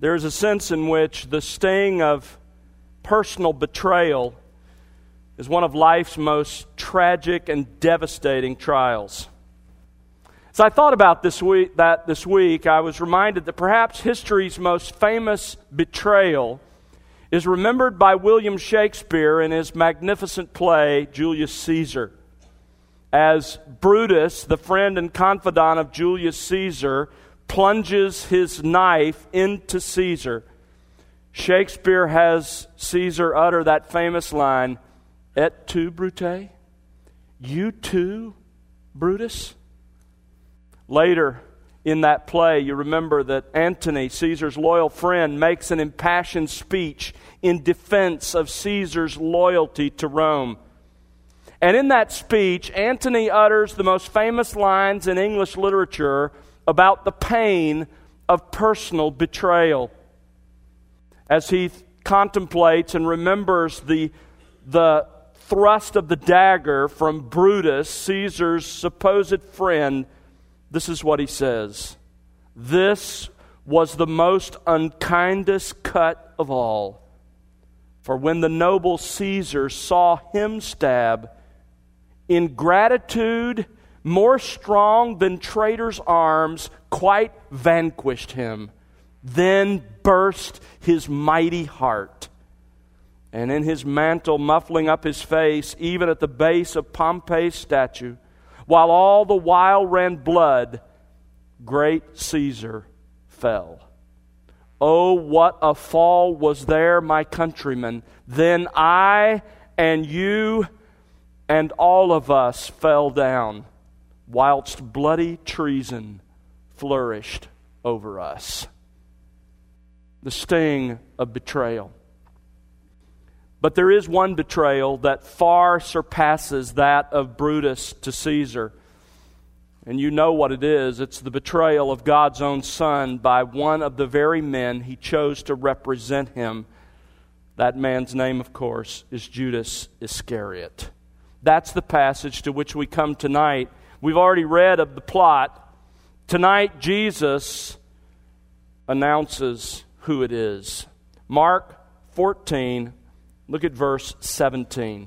There's a sense in which the sting of personal betrayal is one of life's most tragic and devastating trials. As I thought about this week, I was reminded that perhaps history's most famous betrayal is remembered by William Shakespeare in his magnificent play, Julius Caesar. As Brutus, the friend and confidant of Julius Caesar, plunges his knife into Caesar, Shakespeare has Caesar utter that famous line, "Et tu, Brute? You too, Brutus?" Later in that play, you remember that Antony, Caesar's loyal friend, makes an impassioned speech in defense of Caesar's loyalty to Rome. And in that speech, Antony utters the most famous lines in English literature about the pain of personal betrayal. As he contemplates and remembers the thrust of the dagger from Brutus, Caesar's supposed friend, this is what he says: "This was the most unkindest cut of all. For when the noble Caesar saw him stab, ingratitude more strong than traitor's arms quite vanquished him. Then burst his mighty heart. And in his mantle muffling up his face, even at the base of Pompey's statue, while all the while ran blood, great Caesar fell. Oh, what a fall was there, my countrymen! Then I and you and all of us fell down, whilst bloody treason flourished over us." The sting of betrayal. But there is one betrayal that far surpasses that of Brutus to Caesar. And you know what it is. It's the betrayal of God's own Son by one of the very men He chose to represent Him. That man's name, of course, is Judas Iscariot. That's the passage to which we come tonight. We've already read of the plot. Tonight, Jesus announces who it is. Mark 14, look at verse 17.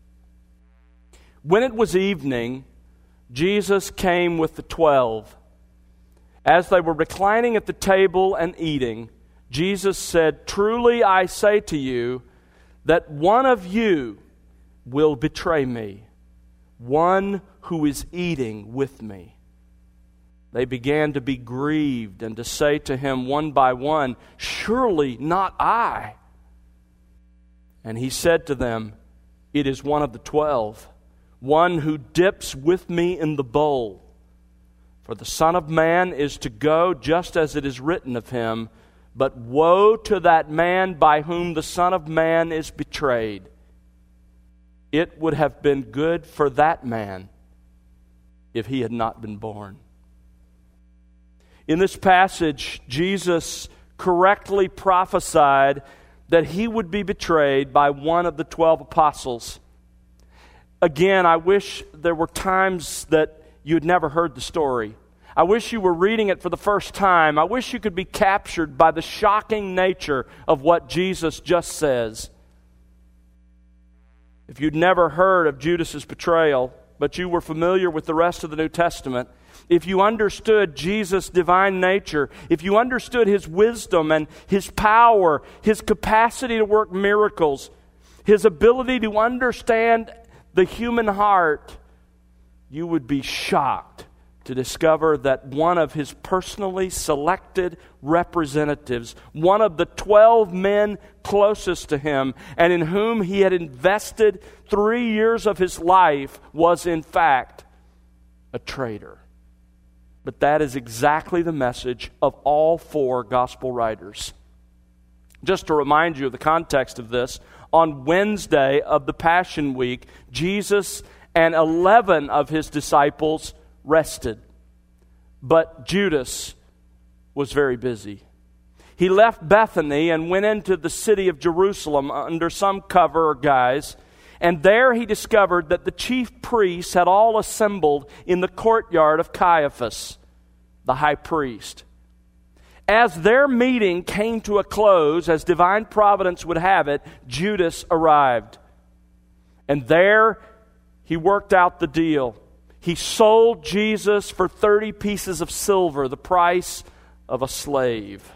When it was evening, Jesus came with the 12. As they were reclining at the table and eating, Jesus said, "Truly I say to you, that one of you will betray me, one who is eating with me." They began to be grieved and to say to him one by one, "Surely not I." And he said to them, "It is one of the 12, one who dips with me in the bowl. For the Son of Man is to go just as it is written of him, but woe to that man by whom the Son of Man is betrayed. It would have been good for that man if he had not been born." In this passage, Jesus correctly prophesied that He would be betrayed by one of the 12 apostles. Again, I wish there were times that you had never heard the story. I wish you were reading it for the first time. I wish you could be captured by the shocking nature of what Jesus just says. If you'd never heard of Judas's betrayal, but you were familiar with the rest of the New Testament, if you understood Jesus' divine nature, if you understood His wisdom and His power, His capacity to work miracles, His ability to understand the human heart, you would be shocked to discover that one of His personally selected representatives, one of the 12 men closest to Him and in whom He had invested 3 years of His life, was in fact a traitor. But that is exactly the message of all 4 gospel writers. Just to remind you of the context of this, on Wednesday of the Passion Week, Jesus and 11 of His disciples rested. But Judas was very busy. He left Bethany and went into the city of Jerusalem under some cover or guise. And there he discovered that the chief priests had all assembled in the courtyard of Caiaphas, the high priest. As their meeting came to a close, as divine providence would have it, Judas arrived. And there he worked out the deal. He sold Jesus for 30 pieces of silver, the price of a slave.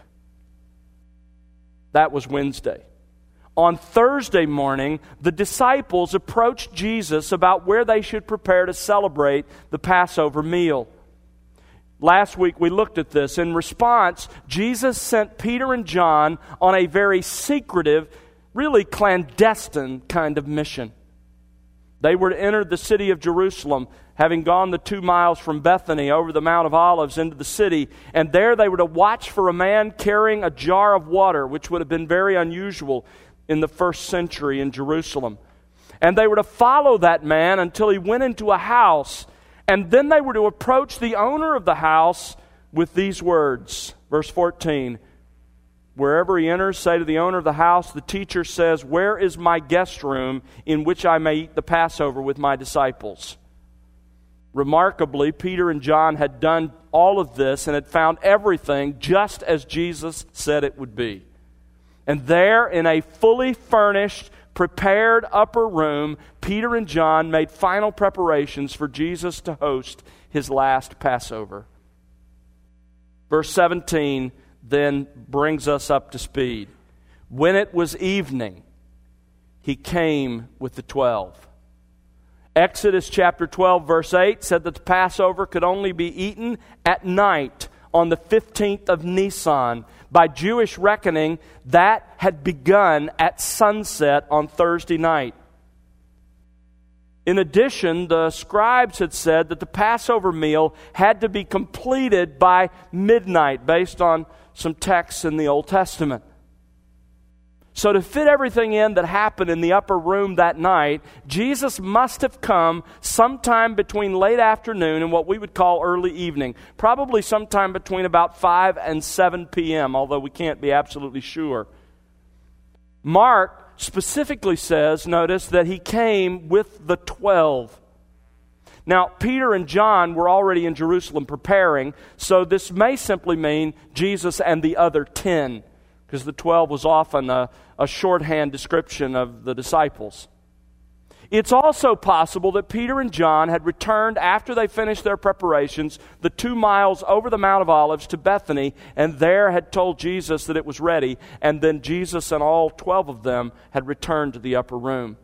That was Wednesday. On Thursday morning, the disciples approached Jesus about where they should prepare to celebrate the Passover meal. Last week we looked at this. In response, Jesus sent Peter and John on a very secretive, really clandestine kind of mission. They were to enter the city of Jerusalem, having gone the 2 miles from Bethany over the Mount of Olives into the city, and there they were to watch for a man carrying a jar of water, which would have been very unusual in the first century in Jerusalem. And they were to follow that man until he went into a house, and then they were to approach the owner of the house with these words. Verse 14, wherever he enters, say to the owner of the house, the teacher says, where is my guest room in which I may eat the Passover with my disciples? Remarkably, Peter and John had done all of this and had found everything just as Jesus said it would be. And there, in a fully furnished, prepared upper room, Peter and John made final preparations for Jesus to host his last Passover. Verse 17 then brings us up to speed. When it was evening, he came with the 12. Exodus chapter 12, verse 8 said that the Passover could only be eaten at night on the 15th of Nisan. By Jewish reckoning, that had begun at sunset on Thursday night. In addition, the scribes had said that the Passover meal had to be completed by midnight based on some texts in the Old Testament. So to fit everything in that happened in the upper room that night, Jesus must have come sometime between late afternoon and what we would call early evening. Probably sometime between about 5 and 7 p.m., although we can't be absolutely sure. Mark specifically says, notice, that he came with the 12. Now, Peter and John were already in Jerusalem preparing, so this may simply mean Jesus and the other 10, because the 12 was often a shorthand description of the disciples. It's also possible that Peter and John had returned after they finished their preparations the 2 miles over the Mount of Olives to Bethany, and there had told Jesus that it was ready, and then Jesus and all 12 of them had returned to the upper room.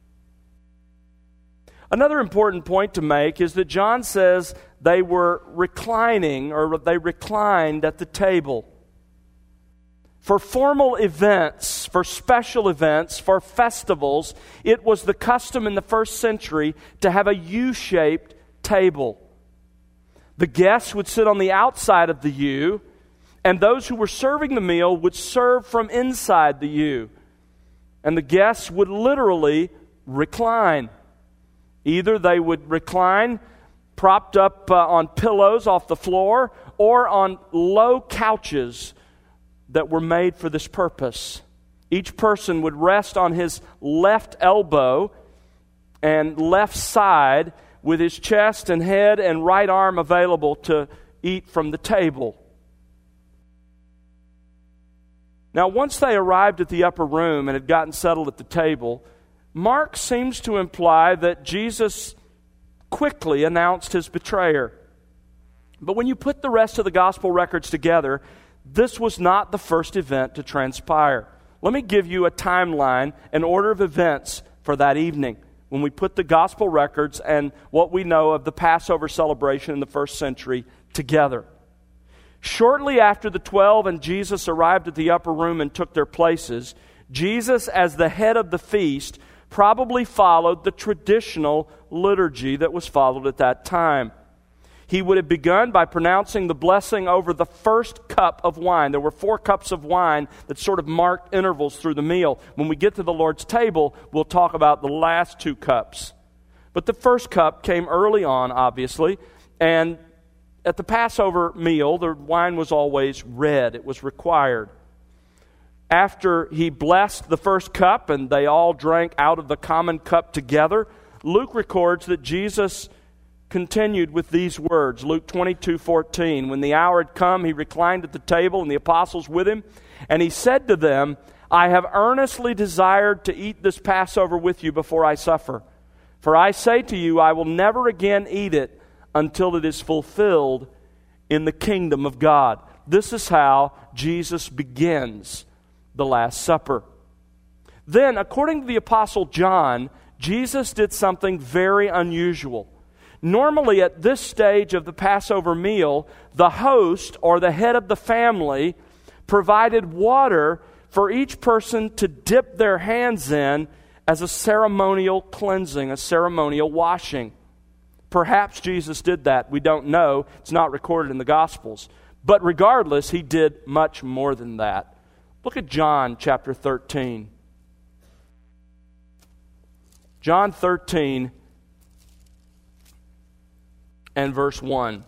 Another important point to make is that John says they were reclining, or they reclined at the table. For formal events, for special events, for festivals, it was the custom in the first century to have a U-shaped table. The guests would sit on the outside of the U, and those who were serving the meal would serve from inside the U. And the guests would literally recline. Either they would recline propped up on pillows off the floor or on low couches that were made for this purpose. Each person would rest on his left elbow and left side with his chest and head and right arm available to eat from the table. Now, once they arrived at the upper room and had gotten settled at the table, Mark seems to imply that Jesus quickly announced his betrayer. But when you put the rest of the gospel records together, this was not the first event to transpire. Let me give you a timeline, an order of events for that evening, when we put the gospel records and what we know of the Passover celebration in the first century together. Shortly after the 12 and Jesus arrived at the upper room and took their places, Jesus, as the head of the feast, probably followed the traditional liturgy that was followed at that time. He would have begun by pronouncing the blessing over the first cup of wine. There were 4 cups of wine that sort of marked intervals through the meal. When we get to the Lord's table, we'll talk about the last 2 cups. But the first cup came early on, obviously, and at the Passover meal, the wine was always red. It was required. After he blessed the first cup and they all drank out of the common cup together, Luke records that Jesus continued with these words, Luke 22:14. When the hour had come, he reclined at the table and the apostles with him. And he said to them, I have earnestly desired to eat this Passover with you before I suffer. For I say to you, I will never again eat it until it is fulfilled in the kingdom of God. This is how Jesus begins the Last Supper. Then, according to the Apostle John, Jesus did something very unusual. Normally, at this stage of the Passover meal, the host or the head of the family provided water for each person to dip their hands in as a ceremonial cleansing, a ceremonial washing. Perhaps Jesus did that. We don't know. It's not recorded in the Gospels. But regardless, he did much more than that. Look at John chapter 13. John 13 and verse 1.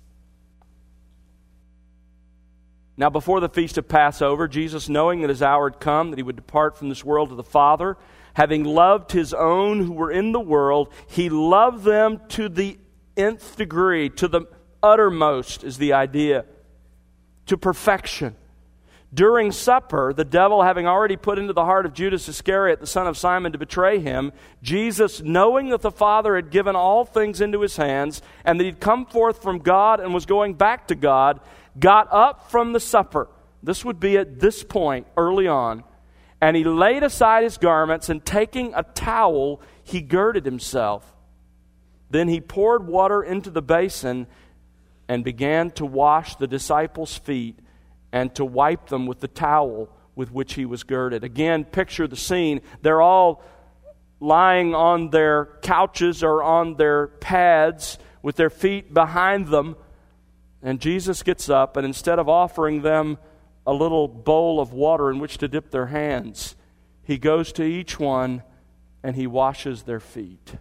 Now before the feast of Passover, Jesus, knowing that his hour had come, that he would depart from this world to the Father, having loved his own who were in the world, he loved them to the nth degree, to the uttermost is the idea, to perfection. During supper, the devil having already put into the heart of Judas Iscariot, the son of Simon, to betray him, Jesus, knowing that the Father had given all things into his hands, and that he'd come forth from God and was going back to God, got up from the supper. This would be at this point, early on. And he laid aside his garments, and taking a towel, he girded himself. Then he poured water into the basin and began to wash the disciples' feet and to wipe them with the towel with which he was girded. Again, picture the scene. They're all lying on their couches or on their pads with their feet behind them. And Jesus gets up, and instead of offering them a little bowl of water in which to dip their hands, he goes to each one and he washes their feet.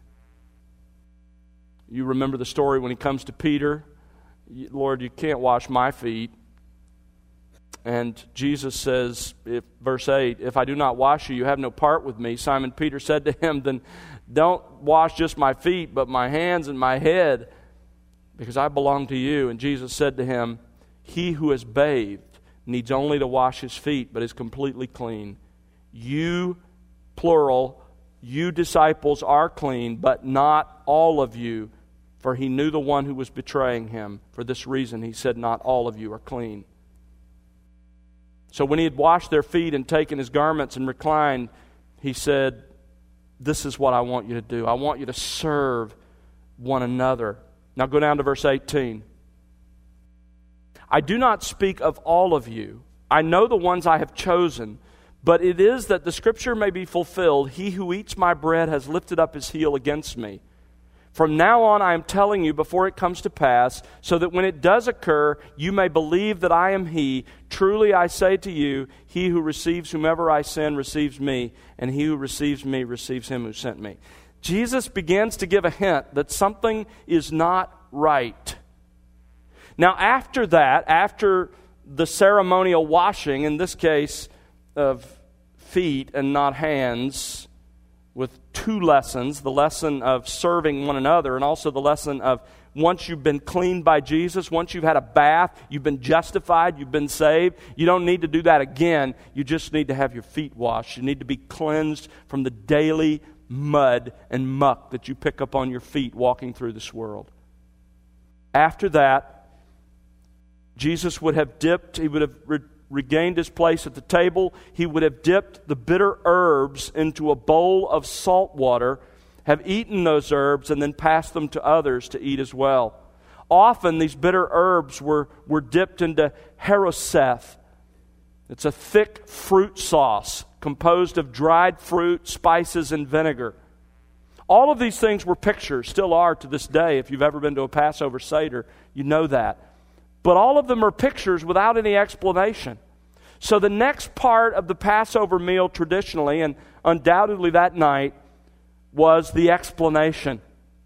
You remember the story when he comes to Peter. Lord, you can't wash my feet. And Jesus says, verse 8, if I do not wash you, you have no part with me. Simon Peter said to him, then don't wash just my feet, but my hands and my head, because I belong to you. And Jesus said to him, he who is bathed needs only to wash his feet, but is completely clean. You, plural, you disciples are clean, but not all of you. For he knew the one who was betraying him. For this reason he said, not all of you are clean. So when he had washed their feet and taken his garments and reclined, he said, this is what I want you to do. I want you to serve one another. Now go down to verse 18. I do not speak of all of you. I know the ones I have chosen, but it is that the scripture may be fulfilled. He who eats my bread has lifted up his heel against me. From now on I am telling you before it comes to pass, so that when it does occur, you may believe that I am he. Truly I say to you, he who receives whomever I send receives me, and he who receives me receives him who sent me. Jesus begins to give a hint that something is not right. Now after that, after the ceremonial washing, in this case of feet and not hands, with two lessons, the lesson of serving one another and also the lesson of once you've been cleaned by Jesus, once you've had a bath, you've been justified, you've been saved, you don't need to do that again. You just need to have your feet washed. You need to be cleansed from the daily mud and muck that you pick up on your feet walking through this world. After that, Jesus would have dipped, he would have regained his place at the table. He would have dipped the bitter herbs into a bowl of salt water, have eaten those herbs, and then passed them to others to eat as well. Often these bitter herbs were dipped into haroseth. It's a thick fruit sauce composed of dried fruit, spices, and vinegar. All of these things were pictures, still are to this day. If you've ever been to a Passover Seder, you know that. But all of them are pictures without any explanation. So the next part of the Passover meal traditionally, and undoubtedly that night, was the explanation.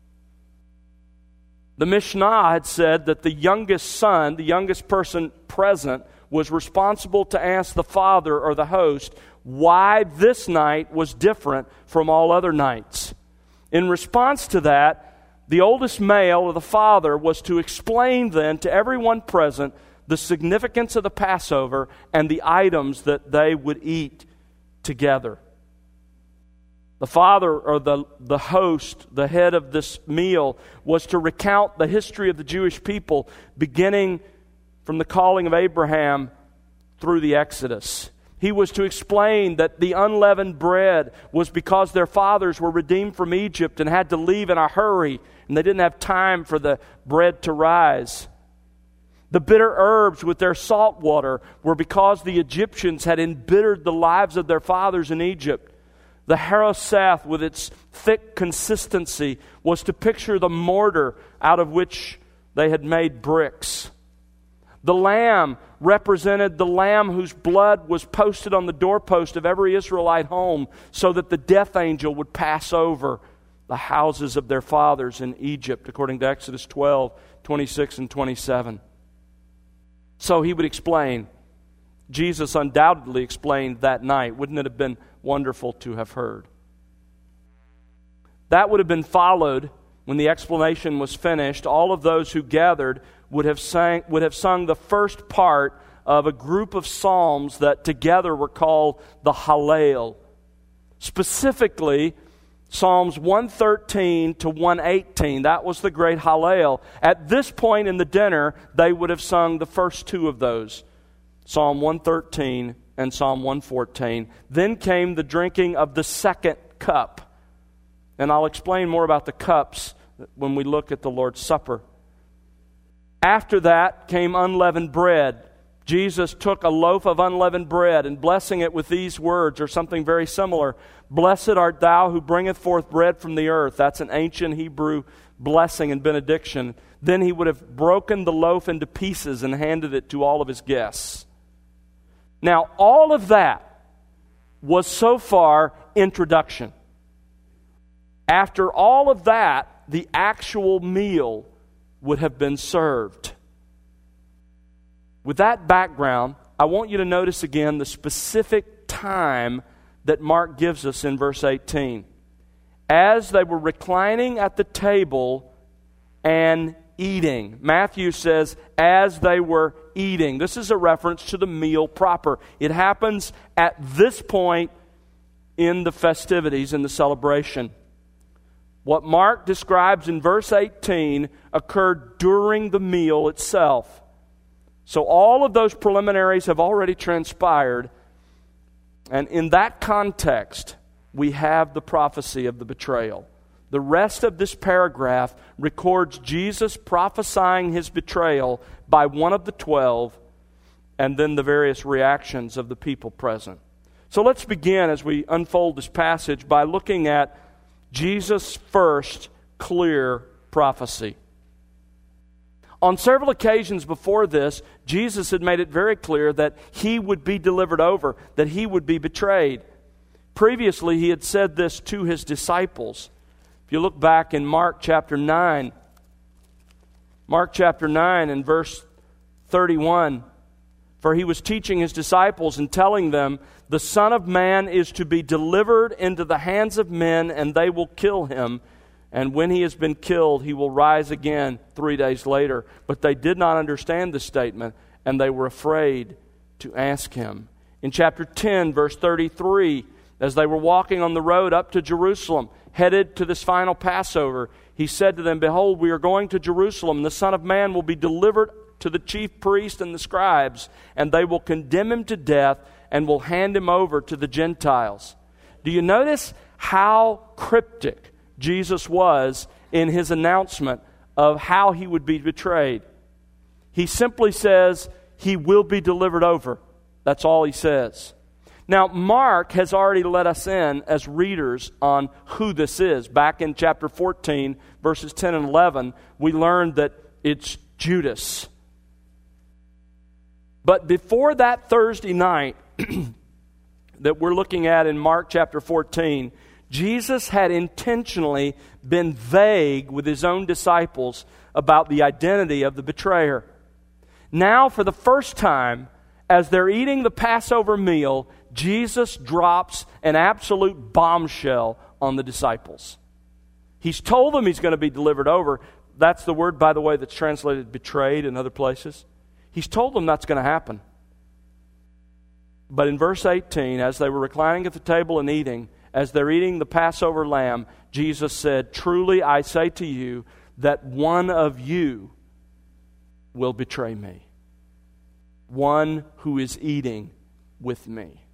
The Mishnah had said that the youngest son, the youngest person present, was responsible to ask the father or the host why this night was different from all other nights. In response to that, The oldest male, or the father, was to explain then to everyone present the significance of the Passover and the items that they would eat together. The father, or the host, the head of this meal, was to recount the history of the Jewish people, beginning from the calling of Abraham through the Exodus. He was to explain that the unleavened bread was because their fathers were redeemed from Egypt and had to leave in a hurry, and they didn't have time for the bread to rise. The bitter herbs with their salt water were because the Egyptians had embittered the lives of their fathers in Egypt. The haroseth, with its thick consistency, was to picture the mortar out of which they had made bricks. The lamb represented the lamb whose blood was posted on the doorpost of every Israelite home so that the death angel would pass over the houses of their fathers in Egypt, according to Exodus 12, 26 and 27. So he would explain. Jesus undoubtedly explained that night. Wouldn't it have been wonderful to have heard? That would have been followed, when the explanation was finished, all of those who gathered would have sung the first part of a group of psalms that together were called the Hallel. Specifically, Psalms 113 to 118, that was the great Hallel. At this point in the dinner, they would have sung the first two of those, Psalm 113 and Psalm 114. Then came the drinking of the second cup. And I'll explain more about the cups when we look at the Lord's Supper. After that came unleavened bread. Jesus took a loaf of unleavened bread and blessing it with these words, or something very similar. Blessed art thou who bringeth forth bread from the earth. That's an ancient Hebrew blessing and benediction. Then he would have broken the loaf into pieces and handed it to all of his guests. Now, all of that was so far introduction. After all of that, the actual meal would have been served. With that background, I want you to notice again the specific time that Mark gives us in verse 18. As they were reclining at the table and eating. Matthew says, as they were eating. This is a reference to the meal proper. It happens at this point in the festivities, in the celebration. What Mark describes in verse 18 occurred during the meal itself. So all of those preliminaries have already transpired. And in that context, we have the prophecy of the betrayal. The rest of this paragraph records Jesus prophesying his betrayal by one of the 12, and then the various reactions of the people present. So let's begin as we unfold this passage by looking at Jesus' first clear prophecy. On several occasions before this, Jesus had made it very clear that he would be delivered over, that he would be betrayed. Previously, he had said this to his disciples. If you look back in Mark chapter 9 and verse 31, for he was teaching his disciples and telling them, the Son of Man is to be delivered into the hands of men, and they will kill him. And when he has been killed, he will rise again 3 days later. But they did not understand this statement, and they were afraid to ask him. In chapter 10, verse 33, as they were walking on the road up to Jerusalem, headed to this final Passover, he said to them, behold, we are going to Jerusalem. The Son of Man will be delivered to the chief priests and the scribes, and they will condemn him to death and will hand him over to the Gentiles. Do you notice how cryptic Jesus was in his announcement of how he would be betrayed? He simply says he will be delivered over. That's all he says. Now, Mark has already let us in as readers on who this is. Back in chapter 14, verses 10 and 11, we learned that it's Judas. But before that Thursday night that we're looking at in Mark chapter 14, Jesus had intentionally been vague with his own disciples about the identity of the betrayer. Now, for the first time, as they're eating the Passover meal, Jesus drops an absolute bombshell on the disciples. He's told them he's going to be delivered over. That's the word, by the way, that's translated betrayed in other places. He's told them that's going to happen. But in verse 18, as they were reclining at the table and eating, as they're eating the Passover lamb, Jesus said, "Truly I say to you that one of you will betray me. One who is eating with me."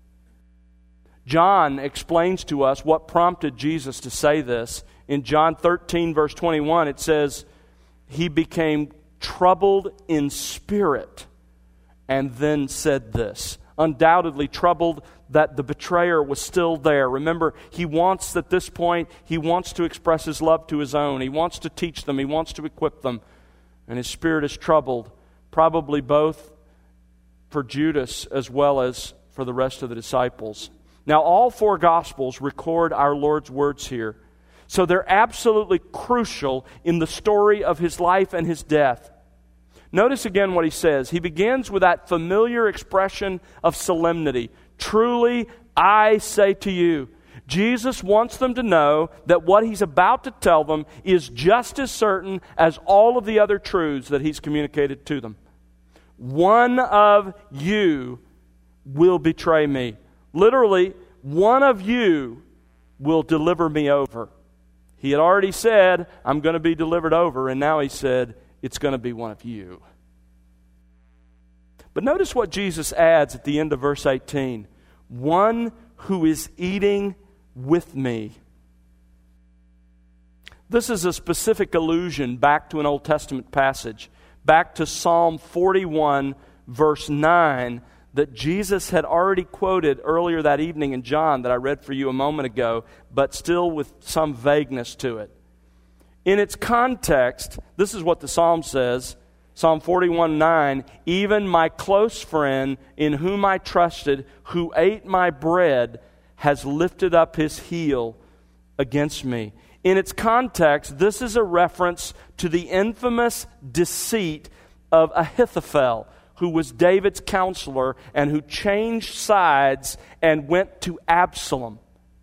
John explains to us what prompted Jesus to say this. In John 13, verse 21, it says, "He became troubled in spirit and then said this." Undoubtedly troubled that the betrayer was still there. Remember, he wants at this point, he wants to express his love to his own. He wants to teach them. He wants to equip them. And his spirit is troubled, probably both for Judas as well as for the rest of the disciples. Now, all four Gospels record our Lord's words here. So they're absolutely crucial in the story of his life and his death. Notice again what he says. He begins with that familiar expression of solemnity. "Truly, I say to you." Jesus wants them to know that what he's about to tell them is just as certain as all of the other truths that he's communicated to them. One of you will betray me. Literally, one of you will deliver me over. He had already said, "I'm going to be delivered over," and now he said, it's going to be one of you. But notice what Jesus adds at the end of verse 18. One who is eating with me. This is a specific allusion back to an Old Testament passage, back to Psalm 41, verse 9, that Jesus had already quoted earlier that evening in John that I read for you a moment ago, but still with some vagueness to it. In its context, this is what the Psalm says, Psalm 41:9, "Even my close friend in whom I trusted, who ate my bread, has lifted up his heel against me." In its context, this is a reference to the infamous deceit of Ahithophel, who was David's counselor and who changed sides and went to Absalom.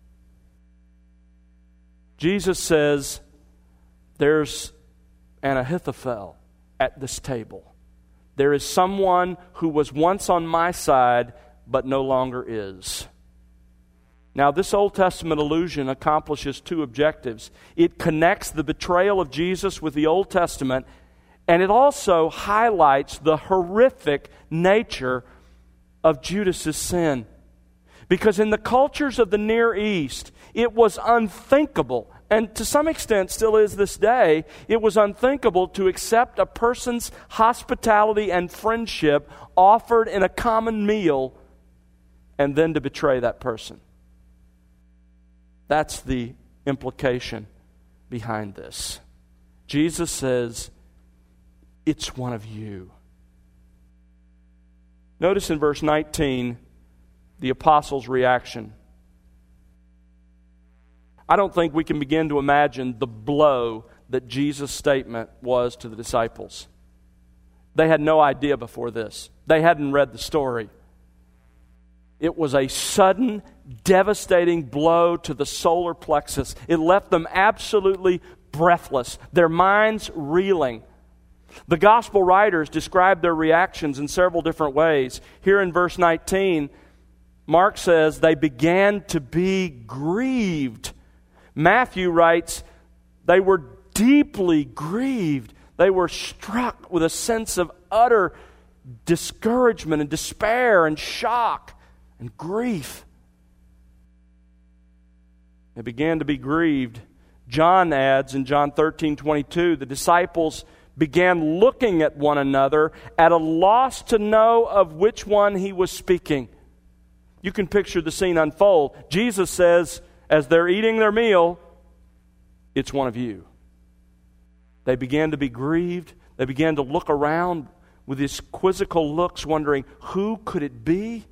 Jesus says, there's an Ahithophel at this table. There is someone who was once on my side, but no longer is. Now, this Old Testament allusion accomplishes two objectives. It connects the betrayal of Jesus with the Old Testament, and it also highlights the horrific nature of Judas' sin. Because in the cultures of the Near East, it was unthinkable, and to some extent still is this day, it was unthinkable to accept a person's hospitality and friendship offered in a common meal and then to betray that person. That's the implication behind this. Jesus says, it's one of you. Notice in verse 19, the apostles' reaction. I don't think we can begin to imagine the blow that Jesus' statement was to the disciples. They had no idea before this. They hadn't read the story. It was a sudden, devastating blow to the solar plexus. It left them absolutely breathless, their minds reeling. The gospel writers describe their reactions in several different ways. Here in verse 19, Mark says they began to be grieved. Matthew writes they were deeply grieved. They were struck with a sense of utter discouragement and despair and shock and grief. They began to be grieved. John adds in John 13:22, the disciples began looking at one another at a loss to know of which one he was speaking. You can picture the scene unfold. Jesus says, as they're eating their meal, it's one of you. They began to be grieved. They began to look around with these quizzical looks, wondering, who could it be?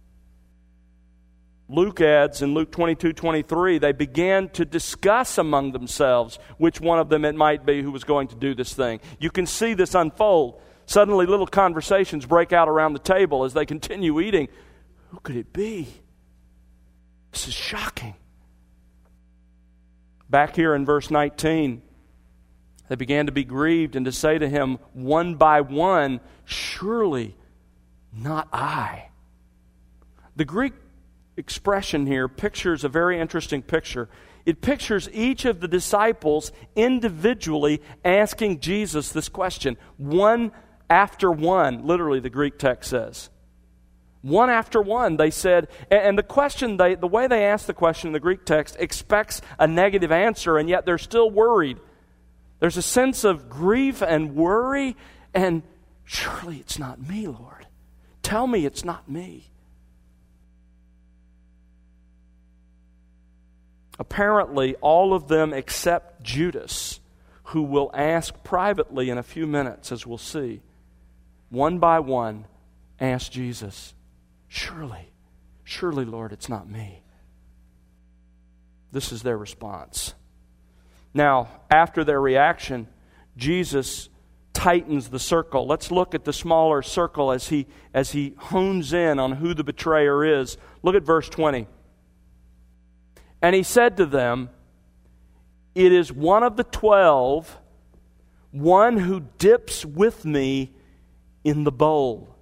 Luke adds in Luke 22:23, they began to discuss among themselves which one of them it might be who was going to do this thing. You can see this unfold. Suddenly little conversations break out around the table as they continue eating. Who could it be? This is shocking. Back here in verse 19, they began to be grieved and to say to him one by one, "Surely not I." The Greek expression here pictures a very interesting picture. It pictures each of the disciples individually asking Jesus this question, one after one, literally the Greek text says. One after one, they said, and the question, the way they asked the question in the Greek text expects a negative answer, and yet they're still worried. There's a sense of grief and worry, and surely it's not me, Lord. Tell me it's not me. Apparently, all of them except Judas, who will ask privately in a few minutes, as we'll see, one by one, ask Jesus, surely, Lord, it's not me. This is their response. Now, after their reaction, Jesus tightens the circle. Let's look at the smaller circle as he hones in on who the betrayer is. Look at verse 20. And he said to them, "It is one of the 12, one who dips with me in the bowl."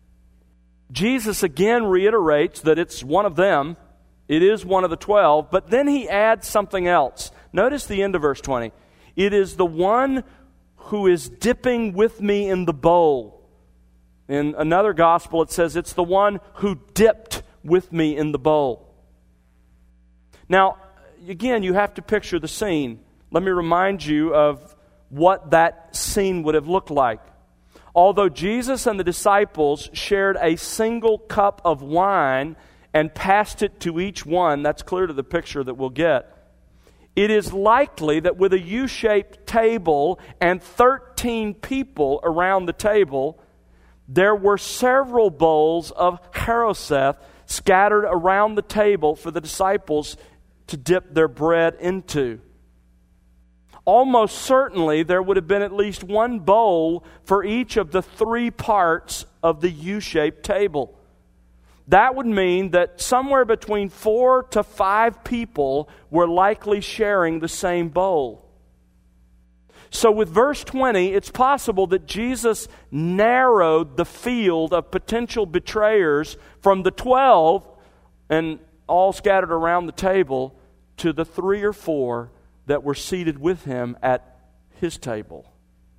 Jesus again reiterates that it's one of them. It is one of the 12, but then he adds something else. Notice the end of verse 20. It is the one who is dipping with me in the bowl. In another gospel it says it's the one who dipped with me in the bowl. Now, again, you have to picture the scene. Let me remind you of what that scene would have looked like. Although Jesus and the disciples shared a single cup of wine and passed it to each one, that's clear to the picture that we'll get, it is likely that with a U-shaped table and 13 people around the table, there were several bowls of harosheth scattered around the table for the disciples to dip their bread into. Almost certainly there would have been at least one bowl for each of the 3 parts of the U-shaped table. That would mean that somewhere between 4 to 5 people were likely sharing the same bowl. So with verse 20, it's possible that Jesus narrowed the field of potential betrayers from the 12 and all scattered around the table to the 3 or 4 that were seated with him at his table.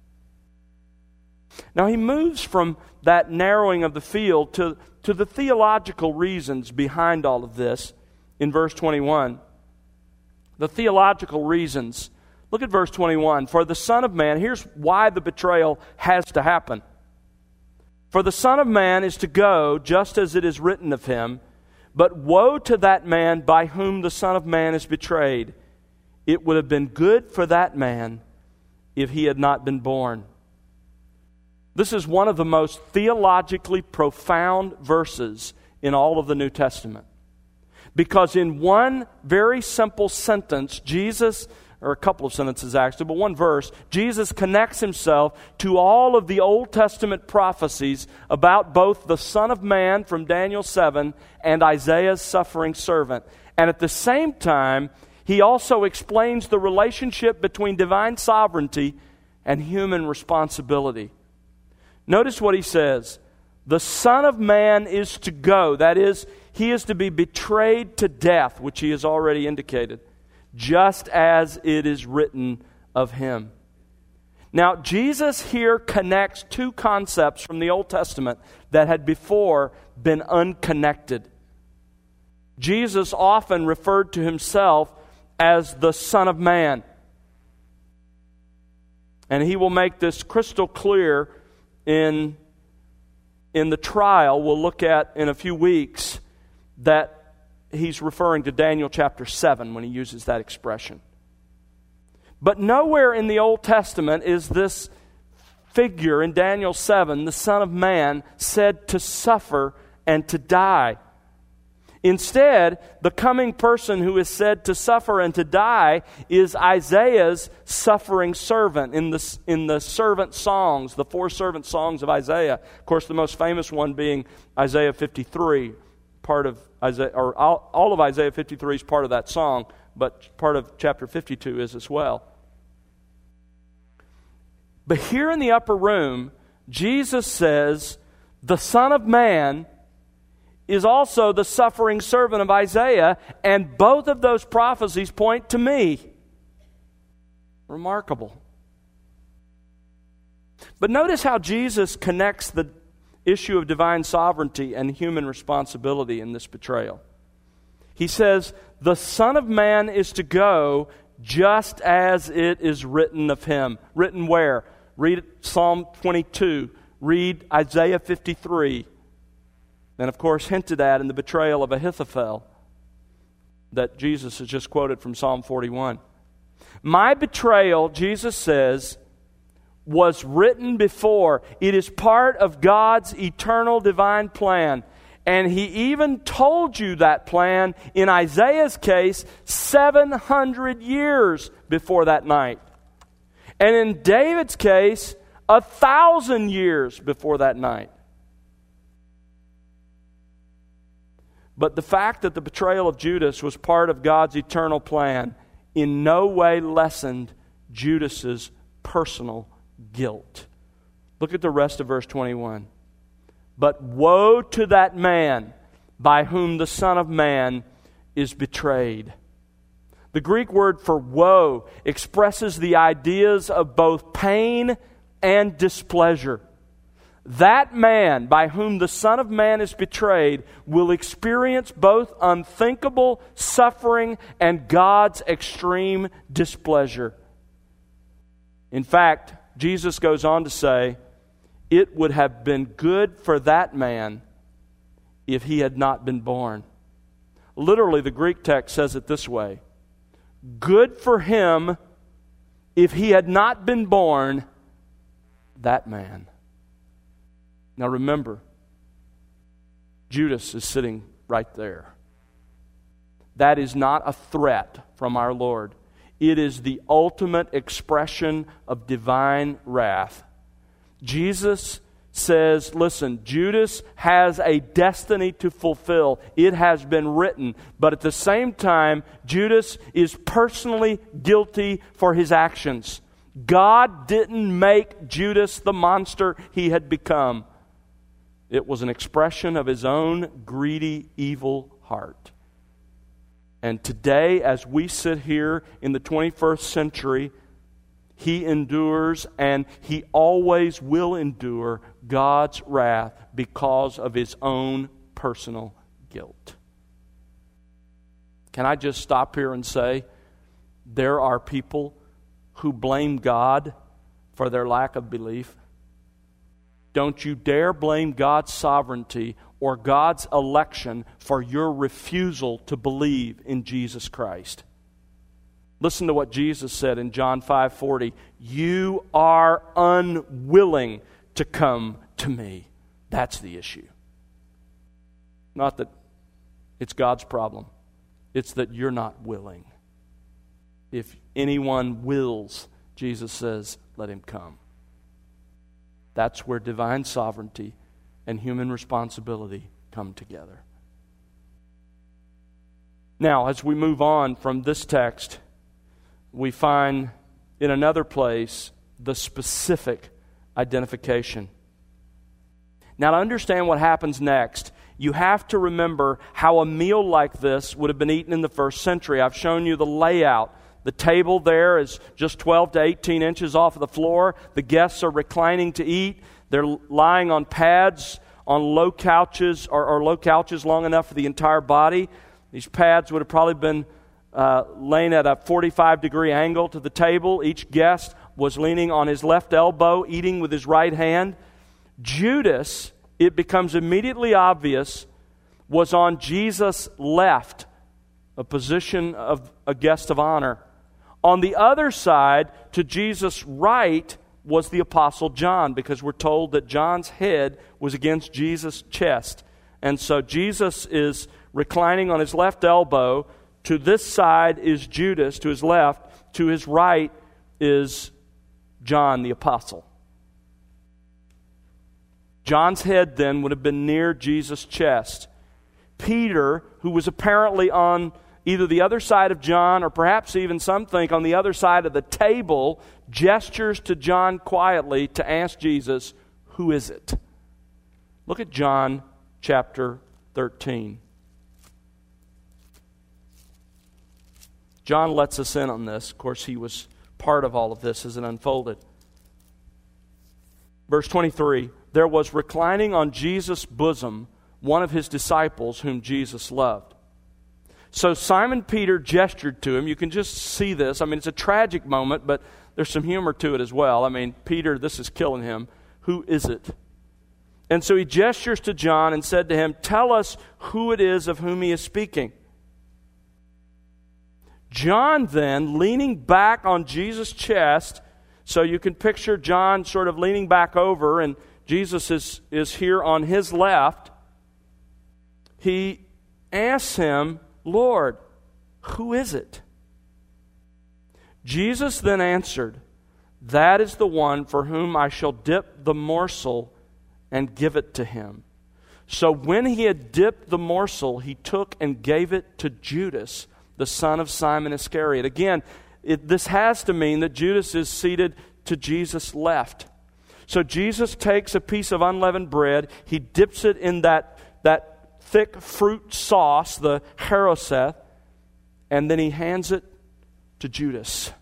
Now he moves from that narrowing of the field to the theological reasons behind all of this in verse 21. The theological reasons. Look at verse 21. For the Son of Man, here's why the betrayal has to happen. For the Son of Man is to go just as it is written of him, but woe to that man by whom the Son of Man is betrayed. It would have been good for that man if he had not been born. This is one of the most theologically profound verses in all of the New Testament. Because in one very simple sentence, Jesus, or a couple of sentences actually, but one verse, Jesus connects himself to all of the Old Testament prophecies about both the Son of Man from Daniel 7 and Isaiah's suffering servant. And at the same time, he also explains the relationship between divine sovereignty and human responsibility. Notice what he says. The Son of Man is to go. That is, he is to be betrayed to death, which he has already indicated, just as it is written of him. Now, Jesus here connects 2 concepts from the Old Testament that had before been unconnected. Jesus often referred to himself as the Son of Man. And he will make this crystal clear in the trial we'll look at in a few weeks, that he's referring to Daniel chapter 7 when he uses that expression. But nowhere in the Old Testament is this figure in Daniel 7, the Son of Man, said to suffer and to die. Instead, the coming person who is said to suffer and to die is Isaiah's suffering servant in the servant songs, the 4 servant songs of Isaiah. Of course, the most famous one being Isaiah 53, part of Isaiah, or all of Isaiah 53 is part of that song, but part of chapter 52 is as well. But here in the upper room, Jesus says, the Son of Man is also the suffering servant of Isaiah, and both of those prophecies point to me. Remarkable. But notice how Jesus connects the issue of divine sovereignty and human responsibility in this betrayal. He says, the Son of Man is to go just as it is written of him. Written where? Read Psalm 22. Read Isaiah 53. And of course hinted at in the betrayal of Ahithophel that Jesus has just quoted from Psalm 41. My betrayal, Jesus says, was written before. It is part of God's eternal divine plan. And He even told you that plan, in Isaiah's case, 700 years before that night. And in David's case, 1,000 years before that night. But the fact that the betrayal of Judas was part of God's eternal plan in no way lessened Judas's personal guilt. Look at the rest of verse 21. But woe to that man by whom the Son of Man is betrayed. The Greek word for woe expresses the ideas of both pain and displeasure. That man by whom the Son of Man is betrayed will experience both unthinkable suffering and God's extreme displeasure. In fact, Jesus goes on to say, it would have been good for that man if he had not been born. Literally, the Greek text says it this way: good for him if he had not been born, that man. Now remember, Judas is sitting right there. That is not a threat from our Lord. It is the ultimate expression of divine wrath. Jesus says, listen, Judas has a destiny to fulfill. It has been written. But at the same time, Judas is personally guilty for his actions. God didn't make Judas the monster he had become. It was an expression of his own greedy, evil heart. And today, as we sit here in the 21st century, he endures, and he always will endure, God's wrath because of his own personal guilt. Can I just stop here and say, there are people who blame God for their lack of belief? Don't you dare blame God's sovereignty or God's election for your refusal to believe in Jesus Christ. Listen to what Jesus said in John 5:40. You are unwilling to come to me. That's the issue. Not that it's God's problem. It's that you're not willing. If anyone wills, Jesus says, let him come. That's where divine sovereignty and human responsibility come together. Now, as we move on from this text, we find in another place the specific identification. Now, to understand what happens next, you have to remember how a meal like this would have been eaten in the first century. I've shown you the layout. The table there is just 12 to 18 inches off of the floor. The guests are reclining to eat. They're lying on pads, on low couches, or low couches long enough for the entire body. These pads would have probably been laying at a 45-degree angle to the table. Each guest was leaning on his left elbow, eating with his right hand. Judas, it becomes immediately obvious, was on Jesus' left, a position of a guest of honor. On the other side, to Jesus' right, was the Apostle John, because we're told that John's head was against Jesus' chest. And so Jesus is reclining on his left elbow. To this side is Judas, to his left. To his right is John the Apostle. John's head then would have been near Jesus' chest. Peter, who was apparently on either the other side of John, or perhaps even some think on the other side of the table, gestures to John quietly to ask Jesus, "Who is it?" Look at John chapter 13. John lets us in on this. Of course, he was part of all of this as it unfolded. Verse 23, "There was reclining on Jesus' bosom one of his disciples whom Jesus loved. So Simon Peter gestured to him." You can just see this. I mean, it's a tragic moment, but there's some humor to it as well. I mean, Peter, this is killing him. Who is it? And so he gestures to John and said to him, "Tell us who it is of whom he is speaking." John then, leaning back on Jesus' chest, so you can picture John sort of leaning back over, and Jesus is here on his left. He asks him, "Lord, who is it?" Jesus then answered, "That is the one for whom I shall dip the morsel and give it to him." So when he had dipped the morsel, he took and gave it to Judas, the son of Simon Iscariot. Again, this has to mean that Judas is seated to Jesus' left. So Jesus takes a piece of unleavened bread, he dips it in that thick fruit sauce, the haroseth, and then he hands it to Judas.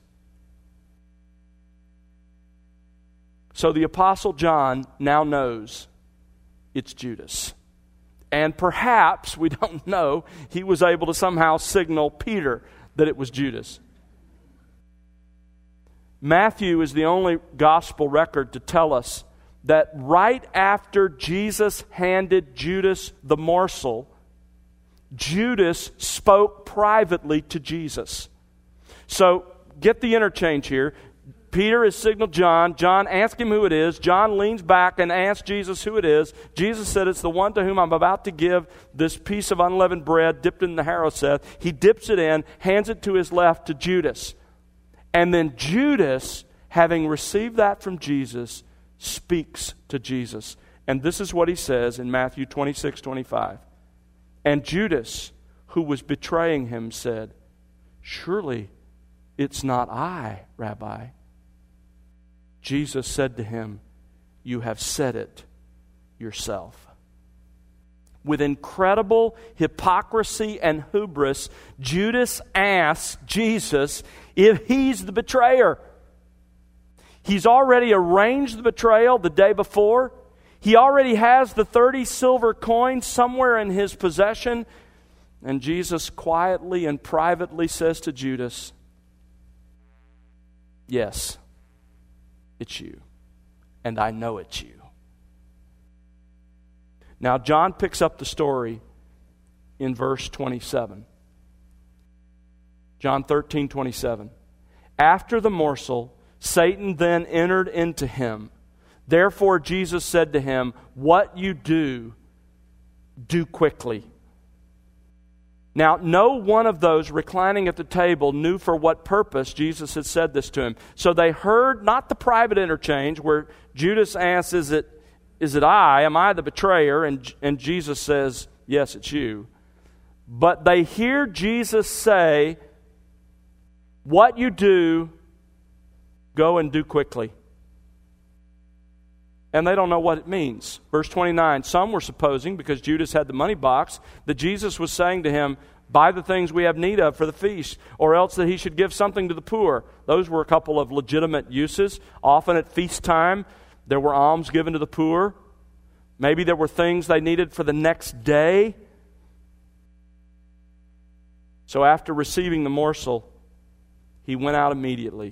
So the Apostle John now knows it's Judas. And perhaps, we don't know, he was able to somehow signal Peter that it was Judas. Matthew is the only gospel record to tell us that right after Jesus handed Judas the morsel, Judas spoke privately to Jesus. So, get the interchange here. Peter has signaled John. John asks him who it is. John leans back and asks Jesus who it is. Jesus said, "It's the one to whom I'm about to give this piece of unleavened bread dipped in the haroseth." He dips it in, hands it to his left to Judas. And then Judas, having received that from Jesus, speaks to Jesus. And this is what he says in Matthew 26:25. "And Judas, who was betraying him, said, 'Surely it's not I, Rabbi.' Jesus said to him, 'You have said it yourself.'" With incredible hypocrisy and hubris, Judas asks Jesus if he's the betrayer. He's already arranged the betrayal the day before. He already has the 30 silver coins somewhere in his possession. And Jesus quietly and privately says to Judas, "Yes, it's you, and I know it's you." Now, John picks up the story in verse 27. John 13:27. "After the morsel, Satan then entered into him. Therefore Jesus said to him, 'What you do, do quickly.'" Now, no one of those reclining at the table knew for what purpose Jesus had said this to him. So they heard not the private interchange where Judas asks, Is it I? Am I the betrayer?" And Jesus says, "Yes, it's you." But they hear Jesus say, "What you do, go and do quickly." And they don't know what it means. Verse 29, some were supposing, because Judas had the money box, that Jesus was saying to him, "Buy the things we have need of for the feast," or else that he should give something to the poor. Those were a couple of legitimate uses. Often at feast time, there were alms given to the poor. Maybe there were things they needed for the next day. So after receiving the morsel, he went out immediately.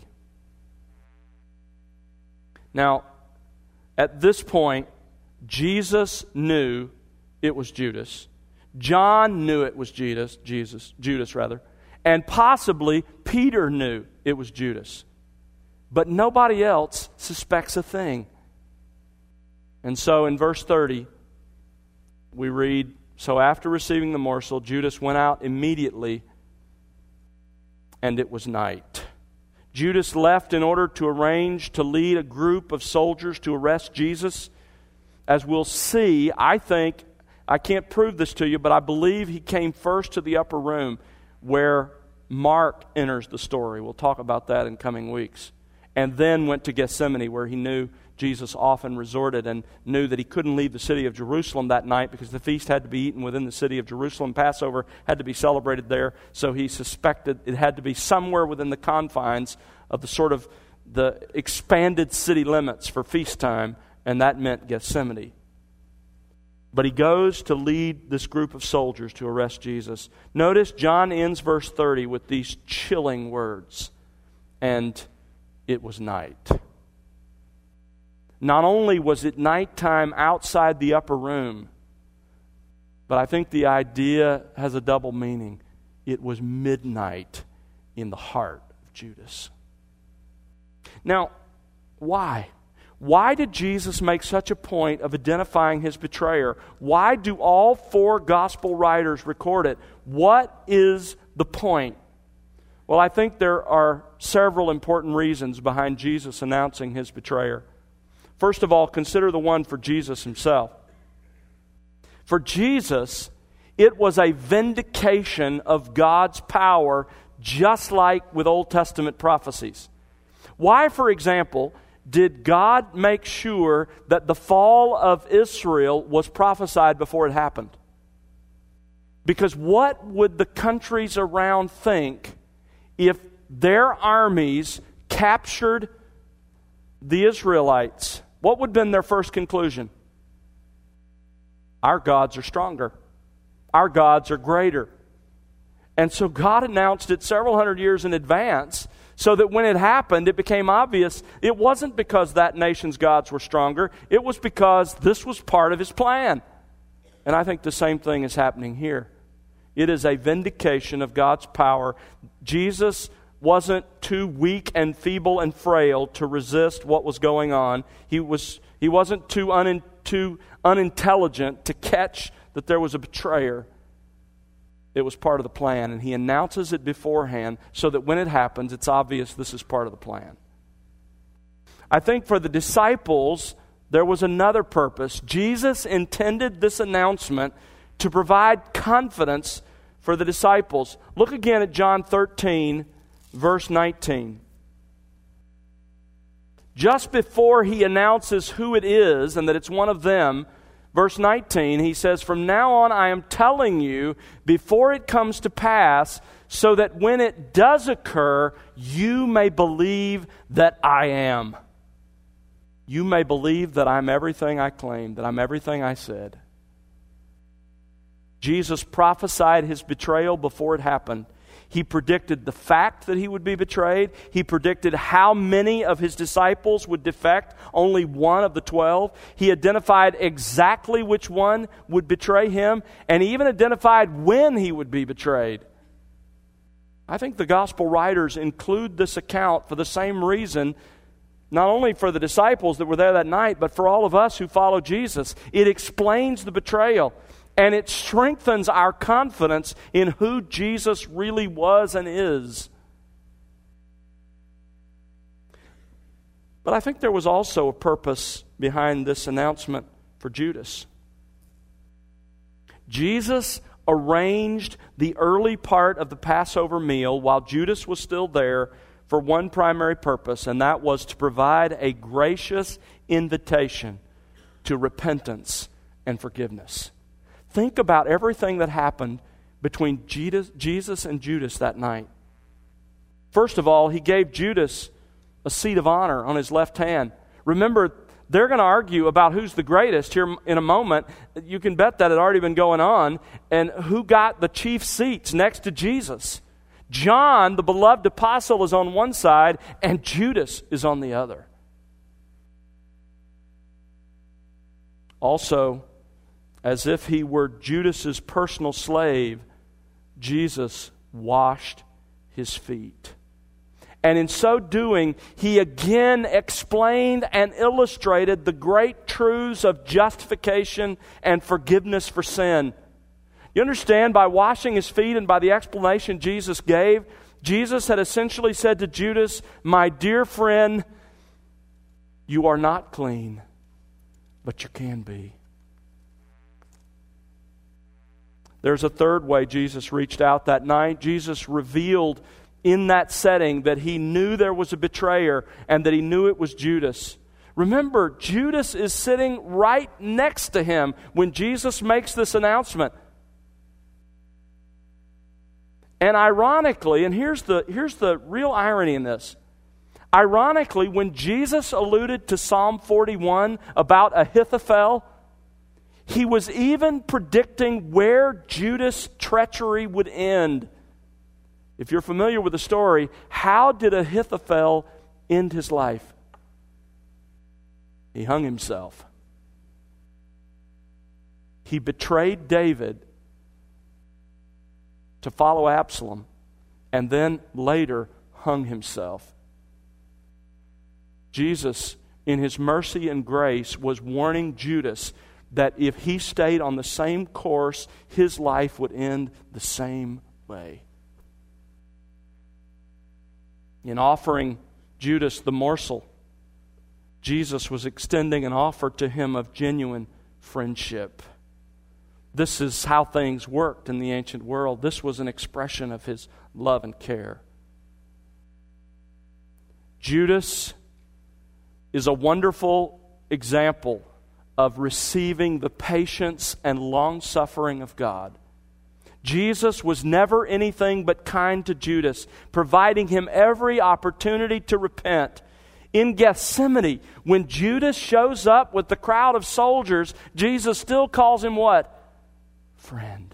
Now, at this point, Jesus knew it was Judas. John knew it was Judas, and possibly Peter knew it was Judas. But nobody else suspects a thing. And so in verse 30, we read, "So after receiving the morsel, Judas went out immediately, and it was night." Judas left in order to arrange to lead a group of soldiers to arrest Jesus. As we'll see, I think I can't prove this to you, but I believe he came first to the upper room where Mark enters the story. We'll talk about that in coming weeks. And then went to Gethsemane, where he knew Jesus often resorted, and knew that he couldn't leave the city of Jerusalem that night because the feast had to be eaten within the city of Jerusalem. Passover had to be celebrated there, so he suspected it had to be somewhere within the confines of the sort of the expanded city limits for feast time, and that meant Gethsemane. But he goes to lead this group of soldiers to arrest Jesus. Notice John ends verse 30 with these chilling words, "And it was night." Not only was it nighttime outside the upper room, but I think the idea has a double meaning. It was midnight in the heart of Judas. Now, why? Why did Jesus make such a point of identifying his betrayer? Why do all four gospel writers record it? What is the point? Well, I think there are several important reasons behind Jesus announcing his betrayer. First of all, consider the one for Jesus himself. For Jesus, it was a vindication of God's power, just like with Old Testament prophecies. Why, for example, did God make sure that the fall of Israel was prophesied before it happened? Because what would the countries around think if their armies captured the Israelites? What would have been their first conclusion? Our gods are stronger. Our gods are greater. And so God announced it several hundred years in advance, so that when it happened, it became obvious it wasn't because that nation's gods were stronger. It was because this was part of his plan. And I think the same thing is happening here. It is a vindication of God's power. Jesus wasn't too weak and feeble and frail to resist what was going on. He wasn't too unintelligent to catch that there was a betrayer. It was part of the plan, and he announces it beforehand so that when it happens, it's obvious this is part of the plan. I think for the disciples, there was another purpose. Jesus intended this announcement to provide confidence for the disciples. Look again at John 13, verse 19. Just before he announces who it is and that it's one of them, verse 19, he says, "From now on I am telling you before it comes to pass, so that when it does occur, you may believe that I am." You may believe that I'm everything I claimed, that I'm everything I said. Jesus prophesied his betrayal before it happened. He predicted the fact that he would be betrayed. He predicted how many of his disciples would defect, only one of the 12. He identified exactly which one would betray him, and he even identified when he would be betrayed. I think the gospel writers include this account for the same reason, not only for the disciples that were there that night, but for all of us who follow Jesus. It explains the betrayal. And it strengthens our confidence in who Jesus really was and is. But I think there was also a purpose behind this announcement for Judas. Jesus arranged the early part of the Passover meal while Judas was still there for one primary purpose, and that was to provide a gracious invitation to repentance and forgiveness. Think about everything that happened between Jesus and Judas that night. First of all, he gave Judas a seat of honor on his left hand. Remember, they're going to argue about who's the greatest here in a moment. You can bet that had already been going on. And who got the chief seats next to Jesus? John, the beloved apostle, is on one side, and Judas is on the other. Also, as if he were Judas's personal slave, Jesus washed his feet. And in so doing, he again explained and illustrated the great truths of justification and forgiveness for sin. You understand, by washing his feet and by the explanation Jesus gave, Jesus had essentially said to Judas, "My dear friend, you are not clean, but you can be." There's a third way Jesus reached out that night. Jesus revealed in that setting that he knew there was a betrayer and that he knew it was Judas. Remember, Judas is sitting right next to him when Jesus makes this announcement. And ironically, and here's the real irony in this. Ironically, when Jesus alluded to Psalm 41 about Ahithophel, he was even predicting where Judas' treachery would end. If you're familiar with the story, how did Ahithophel end his life? He hung himself. He betrayed David to follow Absalom, and then later hung himself. Jesus, in his mercy and grace, was warning Judas that if he stayed on the same course, his life would end the same way. In offering Judas the morsel, Jesus was extending an offer to him of genuine friendship. This is how things worked in the ancient world. This was an expression of his love and care. Judas is a wonderful example of receiving the patience and long-suffering of God. Jesus was never anything but kind to Judas, providing him every opportunity to repent. In Gethsemane, when Judas shows up with the crowd of soldiers, Jesus still calls him what? Friend.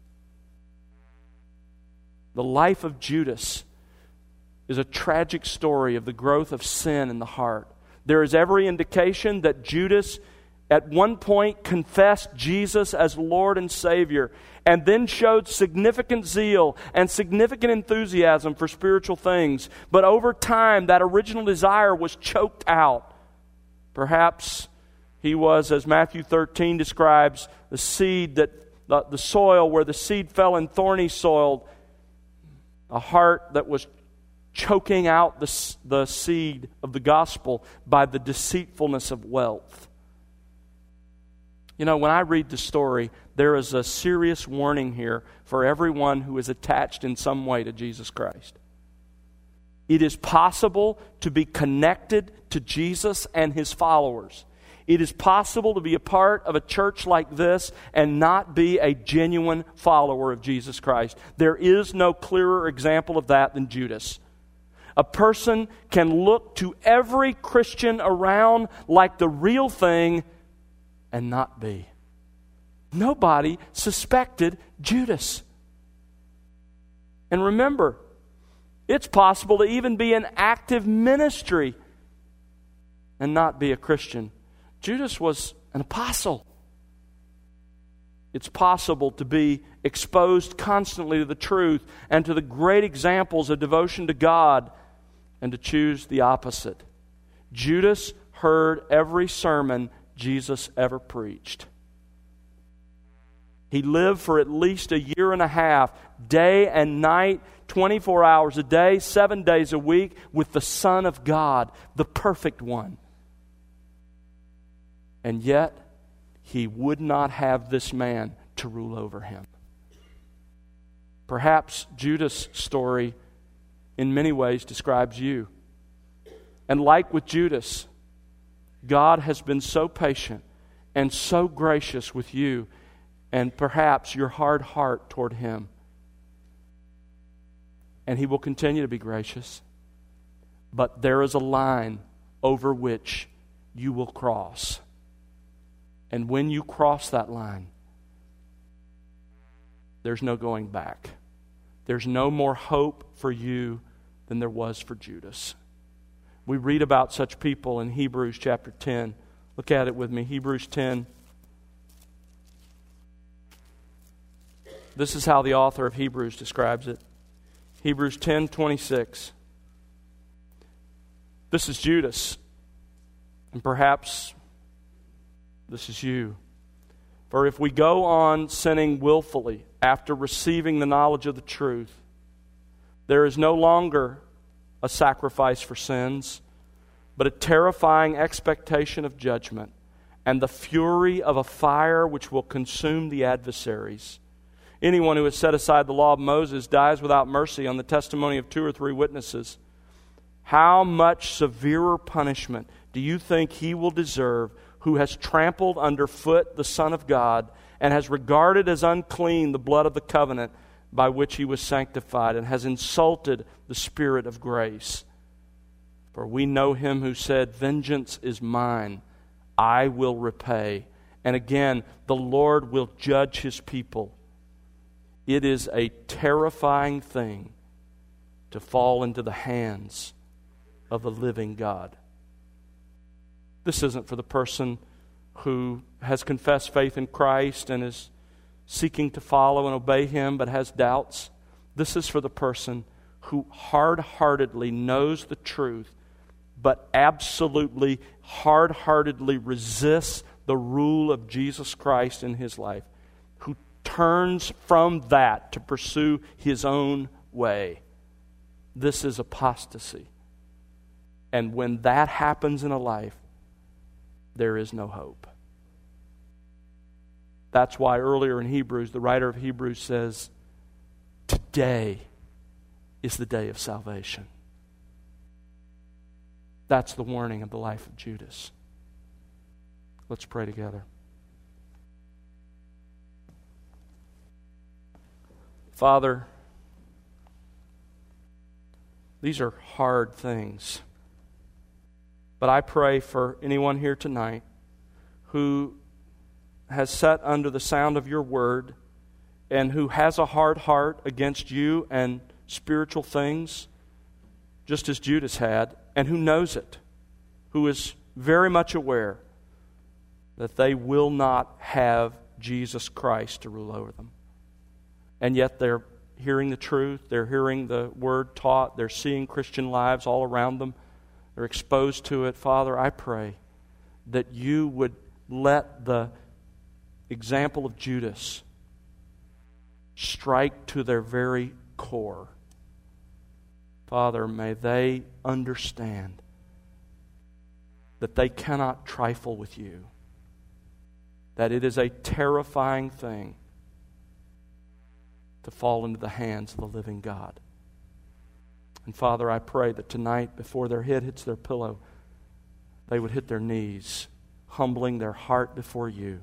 The life of Judas is a tragic story of the growth of sin in the heart. There is every indication that Judas at one point confessed Jesus as Lord and Savior, and then showed significant zeal and significant enthusiasm for spiritual things. But over time, that original desire was choked out. Perhaps he was, as Matthew 13 describes, the seed that the soil where the seed fell in thorny soil, a heart that was choking out the seed of the gospel by the deceitfulness of wealth. You know, when I read the story, there is a serious warning here for everyone who is attached in some way to Jesus Christ. It is possible to be connected to Jesus and His followers. It is possible to be a part of a church like this and not be a genuine follower of Jesus Christ. There is no clearer example of that than Judas. A person can look to every Christian around like the real thing and not be. Nobody suspected Judas. And remember, it's possible to even be in active ministry and not be a Christian. Judas was an apostle. It's possible to be exposed constantly to the truth and to the great examples of devotion to God and to choose the opposite. Judas heard every sermon Jesus ever preached. He lived for at least a year and a half, day and night, 24 hours a day, 7 days a week, with the Son of God, the perfect one. And yet, he would not have this man to rule over him. Perhaps Judas' story, in many ways, describes you. And like with Judas, God has been so patient and so gracious with you and perhaps your hard heart toward Him. And He will continue to be gracious. But there is a line over which you will cross. And when you cross that line, there's no going back. There's no more hope for you than there was for Judas. We read about such people in Hebrews chapter 10. Look at it with me, Hebrews 10. This is how the author of Hebrews describes it. Hebrews 10:26. This is Judas, and perhaps this is you. For if we go on sinning willfully after receiving the knowledge of the truth, there is no longer a sacrifice for sins, but a terrifying expectation of judgment and the fury of a fire which will consume the adversaries. Anyone who has set aside the law of Moses dies without mercy on the testimony of 2 or 3 witnesses. How much severer punishment do you think he will deserve who has trampled underfoot the Son of God and has regarded as unclean the blood of the covenant by which he was sanctified and has insulted the Spirit of grace? For we know him who said, "Vengeance is mine, I will repay." And again, the Lord will judge his people. It is a terrifying thing to fall into the hands of the living God. This isn't for the person who has confessed faith in Christ and is seeking to follow and obey him but has doubts. This is for the person who hard-heartedly knows the truth but absolutely hard-heartedly resists the rule of Jesus Christ in his life, who turns from that to pursue his own way. This is apostasy. And when that happens in a life, there is no hope. That's why earlier in Hebrews, the writer of Hebrews says, today is the day of salvation. That's the warning of the life of Judas. Let's pray together. Father, these are hard things. But I pray for anyone here tonight who has sat under the sound of your word and who has a hard heart against you and spiritual things, just as Judas had, and who knows it, who is very much aware that they will not have Jesus Christ to rule over them. And yet they're hearing the truth, they're hearing the word taught, they're seeing Christian lives all around them, they're exposed to it. Father, I pray that you would let the example of Judas strike to their very core. Father, may they understand that they cannot trifle with you, that it is a terrifying thing to fall into the hands of the living God. And Father, I pray that tonight, before their head hits their pillow, they would hit their knees, humbling their heart before you.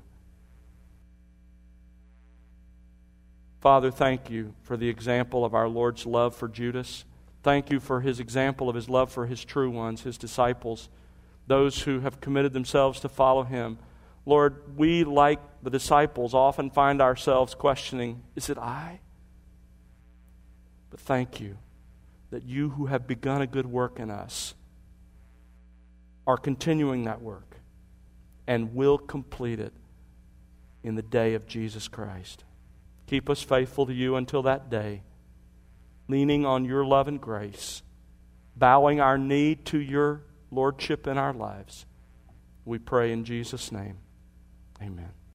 Father, thank you for the example of our Lord's love for Judas. Thank you for his example of his love for his true ones, his disciples, those who have committed themselves to follow him. Lord, we, like the disciples, often find ourselves questioning, is it I? But thank you that you who have begun a good work in us are continuing that work and will complete it in the day of Jesus Christ. Keep us faithful to you until that day, leaning on your love and grace, bowing our knee to your lordship in our lives. We pray in Jesus' name. Amen.